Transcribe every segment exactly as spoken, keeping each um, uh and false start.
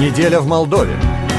Неделя в Молдове.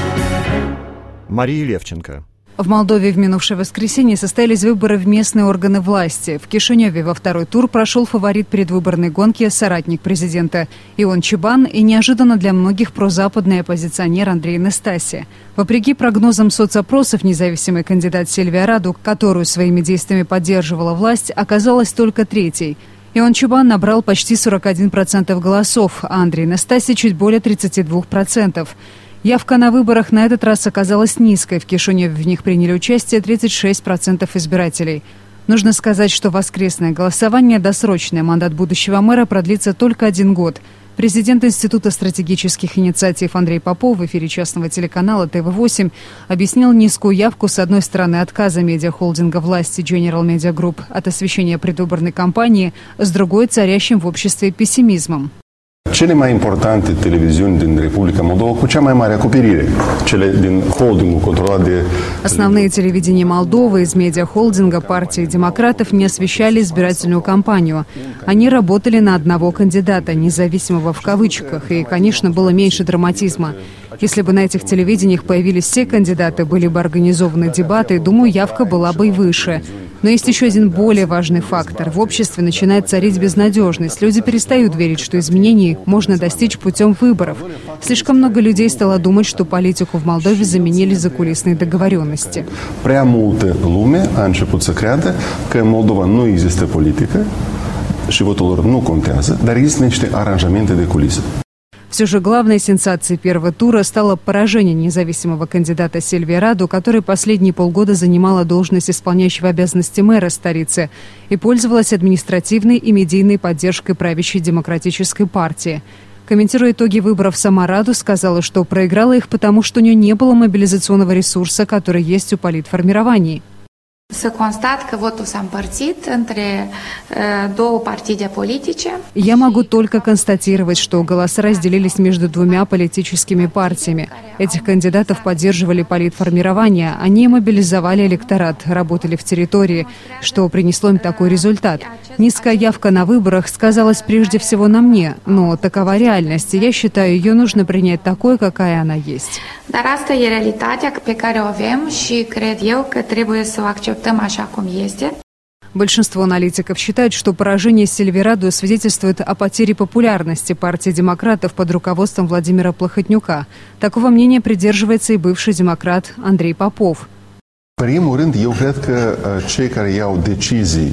Мария Левченко. В Молдове в минувшее воскресенье состоялись выборы в местные органы власти. В Кишиневе во второй тур прошел фаворит предвыборной гонки, соратник президента Ион Чибан и неожиданно для многих прозападный оппозиционер Андрей Настасия. Вопреки прогнозам соцопросов, независимый кандидат Сильвия Раду, которую своими действиями поддерживала власть, оказалась только третьей. Ион Чибан набрал почти сорок один процент голосов, а Андрей Настасия чуть более тридцати двух процентов. Явка на выборах на этот раз оказалась низкой. В Кишиневе в них приняли участие тридцать шесть процентов избирателей. Нужно сказать, что воскресное голосование досрочное. Мандат будущего мэра продлится только один год. Президент Института стратегических инициатив Андрей Попов в эфире частного телеканала Тэ Вэ восемь объяснил низкую явку с одной стороны отказа медиахолдинга власти General Media Group от освещения предвыборной кампании, с другой – царящим в обществе пессимизмом. Cele mai importante televiziuni din Republica Moldova cu cea mai mare acoperire, cele din holdingul controlat de... Основные телевидения Молдовы из медиахолдинга партии демократов не освещали избирательную кампанию. Они работали на одного кандидата, независимого в кавычках, и, конечно, было меньше драматизма. Если бы на этих телевидениях появились все кандидаты, были бы организованы дебаты, думаю, явка была бы и выше. Но есть еще один более важный фактор. В обществе начинает царить безнадежность. Люди перестают верить, что изменений можно достичь путем выборов. Слишком много людей стало думать, что политику в Молдове заменили закулисные договоренности. Prea multă lume a început să creadă că în Moldova nu există politică și votul lor nu contează, dar există niște aranjamente de culise. Все же главной сенсацией первого тура стало поражение независимого кандидата Сильвии Раду, который последние полгода занимала должность исполняющего обязанности мэра столицы и пользовалась административной и медийной поддержкой правящей демократической партии. Комментируя итоги выборов, сама Раду сказала, что проиграла их потому, что у нее не было мобилизационного ресурса, который есть у политформирований. Să constat că votul s-a împărțit între două partide politice. Я могу только констатировать, что голоса разделились между двумя политическими партиями. Этих кандидатов поддерживали политформирование, они мобилизовали электорат, работали в территории, что принесло им такой результат. Низкая явка на выборах сказалась прежде всего на мне, но такова реальность, и я считаю, ее нужно принять такой, какая она есть. Dar asta e realitatea pe care o avem și cred eu că trebuie să o acceptăm așa cum este. Большинство аналитиков считают, что поражение Сильвии Раду свидетельствует о потере популярности партии демократов под руководством Владимира Плохотнюка. Такого мнения придерживается и бывший демократ Андрей Попов. În primul rând, eu cred că cei care iau decizii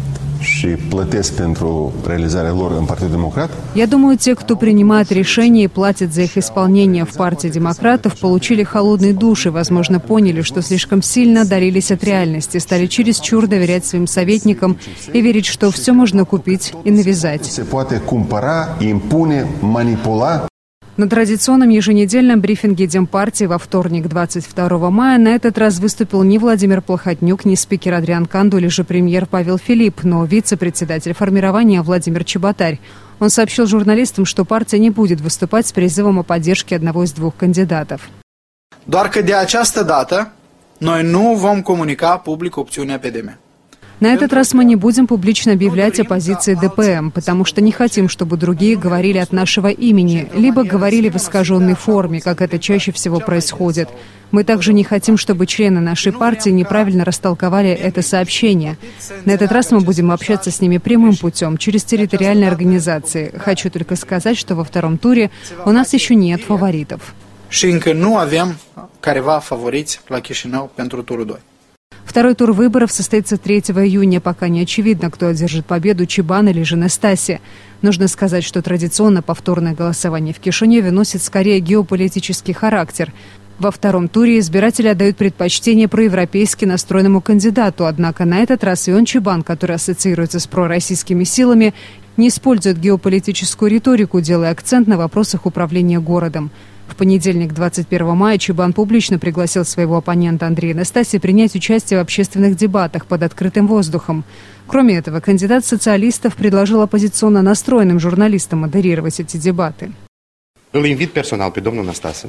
și plătesc pentru realizarea lor în Partidul Democrat. Я думаю, те, кто принимает решения и платит за их исполнение в партии демократов, получили холодный душ и, возможно, поняли, что слишком сильно отдалились от реальности, стали чересчур доверять своим советникам и верить, что все можно купить и навязать. Se poate cumpăra, impune, manipula. На традиционном еженедельном брифинге Демпартии во вторник, двадцать второго мая, на этот раз выступил не Владимир Плохотнюк, не спикер Адриан Канду или же премьер Павел Филипп, но вице-председатель формирования Владимир Чеботарь. Он сообщил журналистам, что партия не будет выступать с призывом о поддержке одного из двух кандидатов. Doar că de această dată noi nu vom comunica public opțiunea P D M. На этот раз мы не будем публично объявлять о позиции Дэ Пэ Эм, потому что не хотим, чтобы другие говорили от нашего имени, либо говорили в искаженной форме, как это чаще всего происходит. Мы также не хотим, чтобы члены нашей партии неправильно растолковали это сообщение. На этот раз мы будем общаться с ними прямым путем, через территориальные организации. Хочу только сказать, что во втором туре у нас еще нет фаворитов. Și încă nu avem careva favoriți la Chișinău pentru turul doi. Второй тур выборов состоится третьего июня. Пока не очевидно, кто одержит победу, Чибан или же Настасия. Нужно сказать, что традиционно повторное голосование в Кишиневе носит скорее геополитический характер. Во втором туре избиратели отдают предпочтение проевропейски настроенному кандидату. Однако на этот раз Ион Чибан, который ассоциируется с пророссийскими силами, не использует геополитическую риторику, делая акцент на вопросах управления городом. В понедельник, двадцать первого мая, Чибан публично пригласил своего оппонента Андрея Настасия принять участие в общественных дебатах под открытым воздухом. Кроме этого, кандидат социалистов предложил оппозиционно настроенным журналистам модерировать эти дебаты. Îl invit personal pe domnul Năstase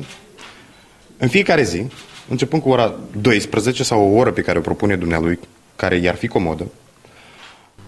în fiecare zi, începând cu ora douăsprezece sau o oră pe care o propune dumnealui, care i-ar fi comodă,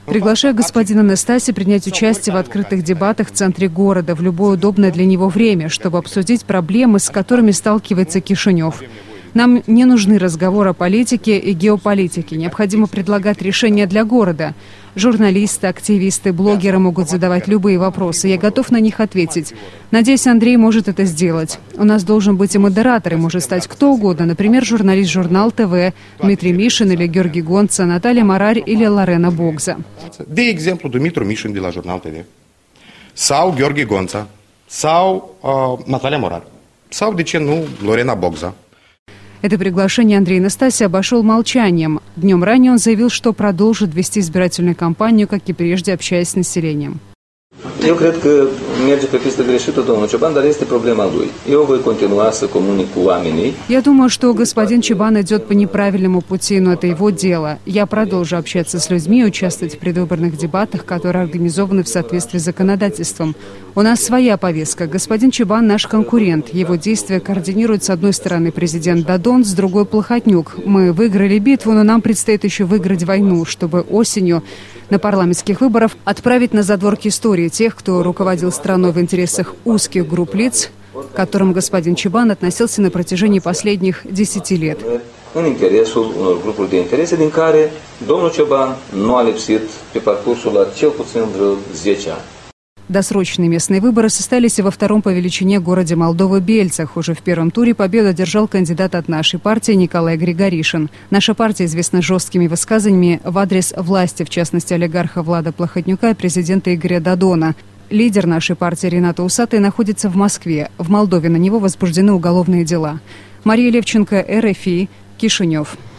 Приглашаю господина Настаси принять участие в открытых дебатах в центре города в любое удобное для него время, чтобы обсудить проблемы, с которыми сталкивается Кишинев. Нам не нужны разговоры о политике и геополитике. Необходимо предлагать решения для города. Журналисты, активисты, блогеры могут задавать любые вопросы. Я готов на них ответить. Надеюсь, Андрей может это сделать. У нас должен быть и модератор, и может стать кто угодно. Например, журналист Журнал ТВ, Дмитрий Мишин или Георгий Гонца, Наталья Марарь или Лорена Богза. De exemplu, Dumitru Mișin de la Jurnal T V, sau Gheorghe Gonța, sau uh, Natalia Morar, sau, de ce nu, Lorena Bogza. Это приглашение Андрея Настаси обошел молчанием. Днем ранее он заявил, что продолжит вести избирательную кампанию, как и прежде, общаясь с населением. Eu cred că merge pe pistă greșită domnul Cioban, dar este problema lui. Eu voi continua să comunic cu oamenii. Я думаю, что господин Чебан идет по неправильному пути, но это его дело. Я продолжу общаться с людьми и участвовать в предвыборных дебатах, которые организованы в соответствии с законодательством. У нас своя повестка. Господин Чебан наш конкурент. Его действия координирует с одной стороны президент Дадон, с другой Плохотнюк. Мы выиграли битву, но нам предстоит еще выиграть войну, чтобы осенью на парламентских выборах отправить на задворки истории тех, кто руководил страной в интересах узких групп лиц, к которым господин Чебан относился на протяжении последних десяти лет. În interesul unor grupuri de interese din care domnul Cioban nu a lipsit pe parcursul la cel puțin vreo zece ani. Досрочные местные выборы состоялись и во втором по величине городе Молдовы Бельцах. Уже в первом туре победу одержал кандидат от нашей партии Николай Григоришин. Наша партия известна жесткими высказываниями в адрес власти, в частности олигарха Влада Плохотнюка и президента Игоря Дадона. Лидер нашей партии Ренат Усатый находится в Москве. В Молдове на него возбуждены уголовные дела. Мария Левченко, эр эф и, Кишинев.